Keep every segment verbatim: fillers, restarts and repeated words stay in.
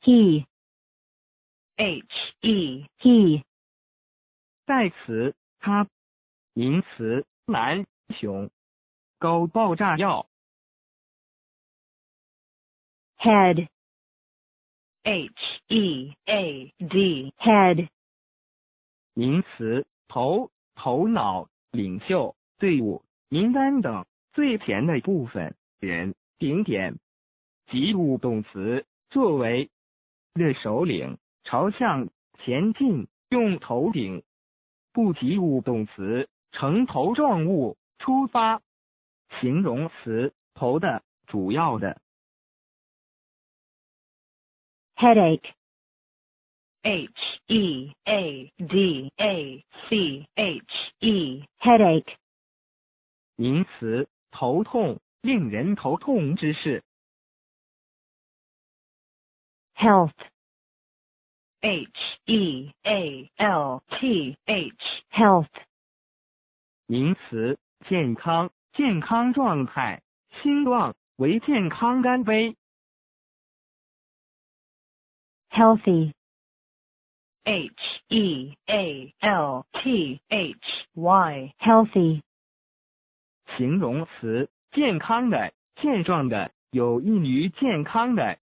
he, H E he, 代词他，名词蓝熊，高爆炸药。 head, H E A D head, 名词头、头脑、领袖、队伍、名单等最前的部分，人、顶点。及物动词作为的首领，朝向前进，用头顶。不及物动词呈头状物，出发。形容词头的、主要的。 headache, H E A D A C H E headache, 名词头痛，令人头痛之事。 health, H E A L T H health, 名词健康，健康状态，兴旺，为健康干杯。 healthy, H E A L T H Y healthy, 形容词健康的，健壮的，有益于健康的。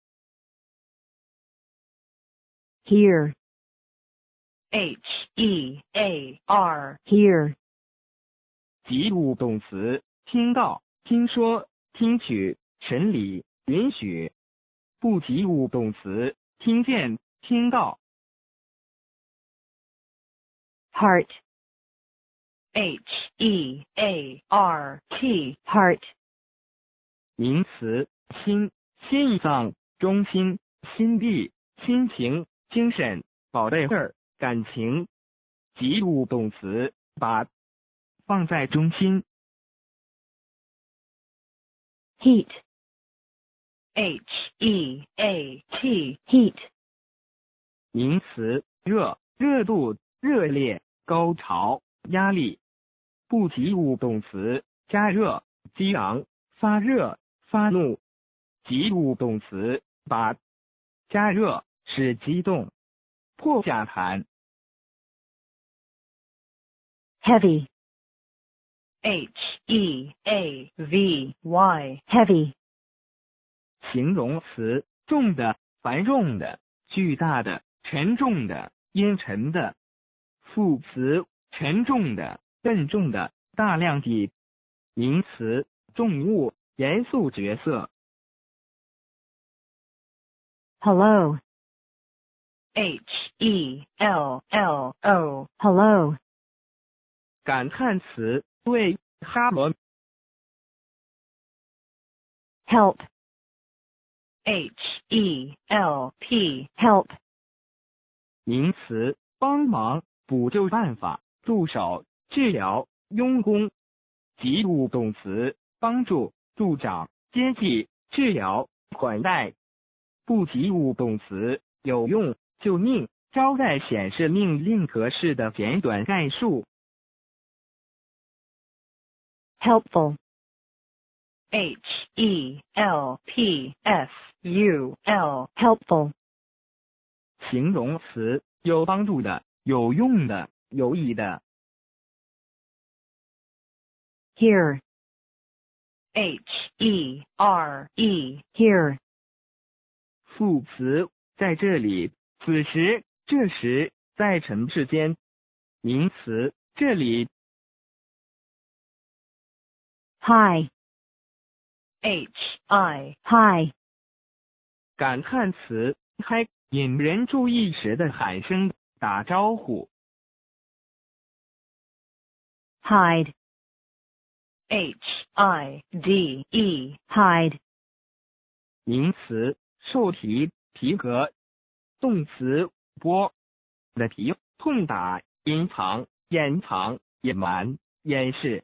hear, H E A R hear, 及物动词听到、听说、听取、审理、允许。不及物动词听见、听到。 heart, H E A R T heart, 名词心、心脏、中心、心地、心情、精神、宝贝儿、感情。及物动词把放在中心。 heat, H E A T heat, 名词热、热度、热烈、高潮、压力。不及物动词加热、激昂、发热、发怒。及物动词把加热使激动。破甲弹。 heavy, H E A V Y heavy, 形容词重的、繁重的、巨大的、沉重的、阴沉的。副词沉重的、笨重的、大量的。名词重物、严肃角色。 hello, H E L L O hello, 感叹词为哈罗。 help, H E L P help, 名词帮忙、补救办法、助手、治疗、佣工。及物动词帮助、助长、接济、治疗、款待。不及物动词有用、救命、招待显示命令格式的简短概述。 helpful, H E L P F U L helpful, 形容词有帮助的、有用的、有益的。 here, H E R E here, 副词在这里、此时、这时、在尘世间。名词这里。 high, H I high, 感叹词嗨，引人注意时的喊声、打招呼。 hide, H I D E hide, 名词兽皮、皮革。动词剥的皮，痛打、隐藏、掩藏、隐瞒、掩饰。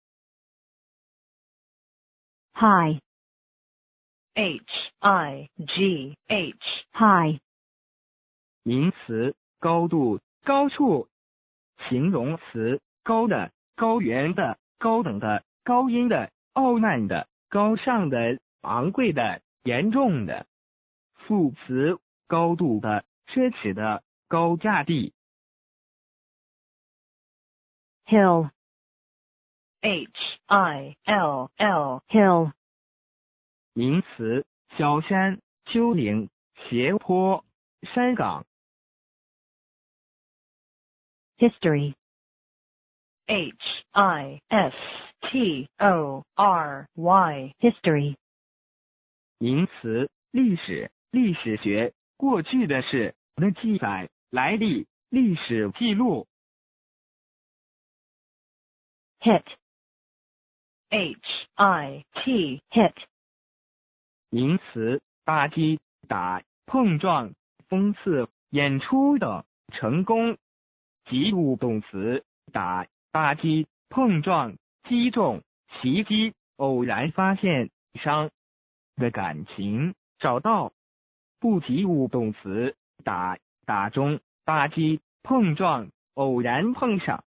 high, H I G H high, 名词高度、高处。形容词高的、高原的、高等的、高音的、傲慢的、高尚的、昂贵的、严重的。副词高度的、奢侈的、高价地。 hill, H I L L, hill, 名词，小山、丘陵、斜坡、山岗。 history, H I S T O R Y, history, 名词，历史、历史学、过去的事的记载、来历、历史记录。 hit, H I T, hit, 名词，打击、打、碰撞、讽刺、演出等，成功。及物动词，打、打击、碰撞、击中、袭击、偶然发现、伤的感情，找到。不及物动词，打、打中、打击、碰撞、偶然碰上。